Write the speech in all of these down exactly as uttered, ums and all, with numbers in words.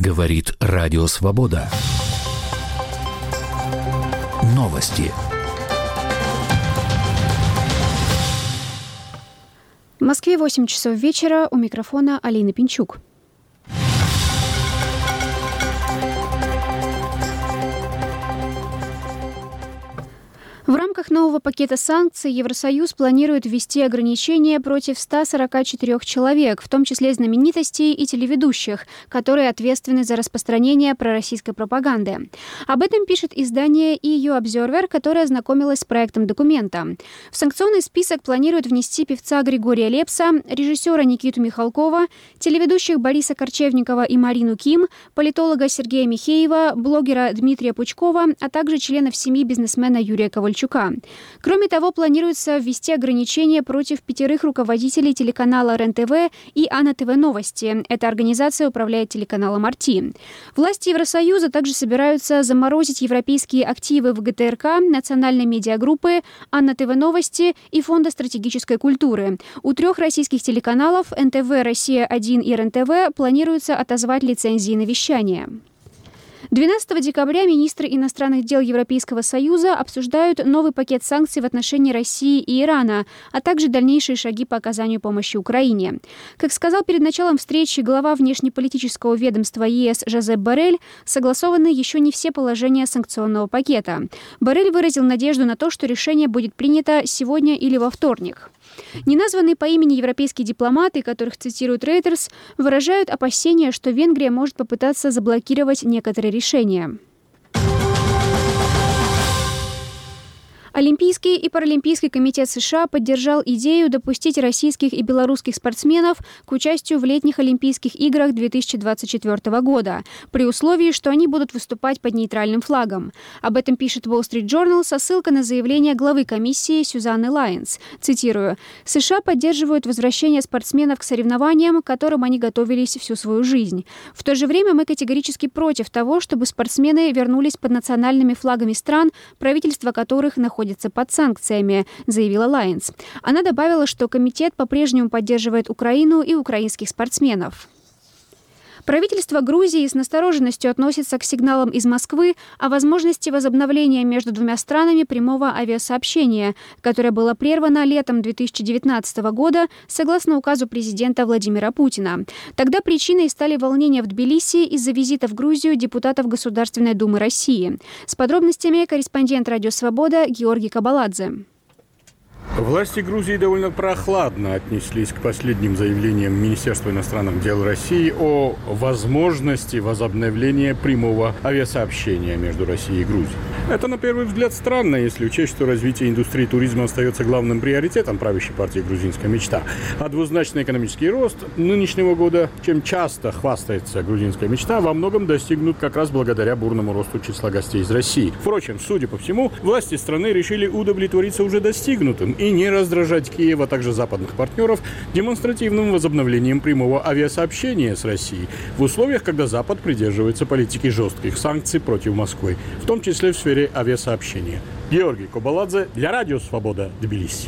Говорит Радио Свобода. Новости. В Москве восемь часов вечера. У микрофона Алина Пинчук. В рамках нового пакета санкций Евросоюз планирует ввести ограничения против ста сорока четырёх человек, в том числе знаменитостей и телеведущих, которые ответственны за распространение пророссийской пропаганды. Об этом пишет издание и ю Observer, которое ознакомилось с проектом документа. В санкционный список планируют внести певца Григория Лепса, режиссера Никиту Михалкова, телеведущих Бориса Корчевникова и Марину Ким, политолога Сергея Михеева, блогера Дмитрия Пучкова, а также членов семьи бизнесмена Юрия Ковальчука. Кроме того, планируется ввести ограничения против пятерых руководителей телеканала РЕН-ТВ и АНА-ТВ Новости. Эта организация управляет телеканалом Арти. Власти Евросоюза также собираются заморозить европейские активы в ГТРК, национальной медиагруппы, АНА-ТВ Новости и Фонда стратегической культуры. У трех российских телеканалов эн тэ вэ Россия один и РЕН-ТВ планируется отозвать лицензии на вещание. двенадцатого декабря министры иностранных дел Европейского Союза обсуждают новый пакет санкций в отношении России и Ирана, а также дальнейшие шаги по оказанию помощи Украине. Как сказал перед началом встречи глава внешнеполитического ведомства ЕС Жозеп Боррель, согласованы еще не все положения санкционного пакета. Боррель выразил надежду на то, что решение будет принято сегодня или во вторник. Неназванные по имени европейские дипломаты, которых цитирует Reuters, выражают опасения, что Венгрия может попытаться заблокировать некоторые решения. Олимпийский и Паралимпийский комитет США поддержал идею допустить российских и белорусских спортсменов к участию в летних Олимпийских играх две тысячи двадцать четвёртого года, при условии, что они будут выступать под нейтральным флагом. Об этом пишет Wall Street Journal со ссылкой на заявление главы комиссии Сюзанны Лайнс. Цитирую: «США поддерживают возвращение спортсменов к соревнованиям, к которым они готовились всю свою жизнь. В то же время мы категорически против того, чтобы спортсмены вернулись под национальными флагами стран, правительства которых находятся под санкциями», заявила Лайнс. Она добавила, что комитет по-прежнему поддерживает Украину и украинских спортсменов. Правительство Грузии с настороженностью относится к сигналам из Москвы о возможности возобновления между двумя странами прямого авиасообщения, которое было прервано летом две тысячи девятнадцатого года согласно указу президента Владимира Путина. Тогда причиной стали волнения в Тбилиси из-за визита в Грузию депутатов Государственной Думы России. С подробностями корреспондент «Радио Свобода» Георгий Кабаладзе. Власти Грузии довольно прохладно отнеслись к последним заявлениям Министерства иностранных дел России о возможности возобновления прямого авиасообщения между Россией и Грузией. Это, на первый взгляд, странно, если учесть, что развитие индустрии туризма остается главным приоритетом правящей партии «Грузинская мечта». А двузначный экономический рост нынешнего года, чем часто хвастается «Грузинская мечта», во многом достигнут как раз благодаря бурному росту числа гостей из России. Впрочем, судя по всему, власти страны решили удовлетвориться уже достигнутым и не раздражать Киев, а также западных партнеров демонстративным возобновлением прямого авиасообщения с Россией в условиях, когда Запад придерживается политики жестких санкций против Москвы, в том числе в сфере авиасообщения. Георгий Кабаладзе для Радио Свобода, Тбилиси.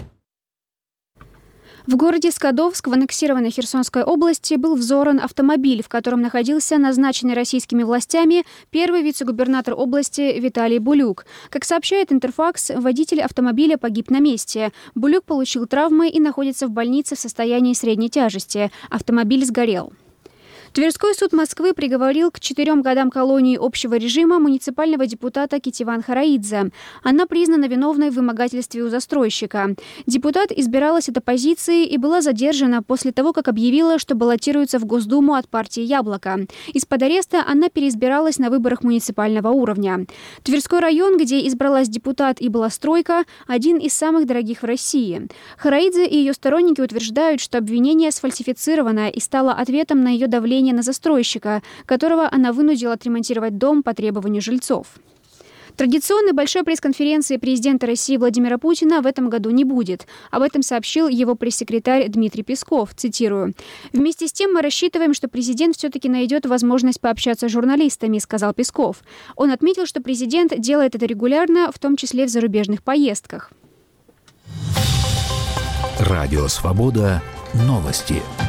В городе Скадовск в аннексированной Херсонской области был взорван автомобиль, в котором находился назначенный российскими властями первый вице-губернатор области Виталий Булюк. Как сообщает Интерфакс, водитель автомобиля погиб на месте. Булюк получил травмы и находится в больнице в состоянии средней тяжести. Автомобиль сгорел. Тверской суд Москвы приговорил к четырем годам колонии общего режима муниципального депутата Кетиван Хараидзе. Она признана виновной в вымогательстве у застройщика. Депутат избиралась от оппозиции и была задержана после того, как объявила, что баллотируется в Госдуму от партии «Яблоко». Из-под ареста она переизбиралась на выборах муниципального уровня. Тверской район, где избралась депутат и была стройка, один из самых дорогих в России. Хараидзе и ее сторонники утверждают, что обвинение сфальсифицировано и стало ответом на ее давление на застройщика, которого она вынудила отремонтировать дом по требованию жильцов. Традиционной большой пресс-конференции президента России Владимира Путина в этом году не будет. Об этом сообщил его пресс-секретарь Дмитрий Песков. Цитирую: «Вместе с тем мы рассчитываем, что президент все-таки найдет возможность пообщаться с журналистами», — сказал Песков. Он отметил, что президент делает это регулярно, в том числе в зарубежных поездках. Радио Свобода. Новости.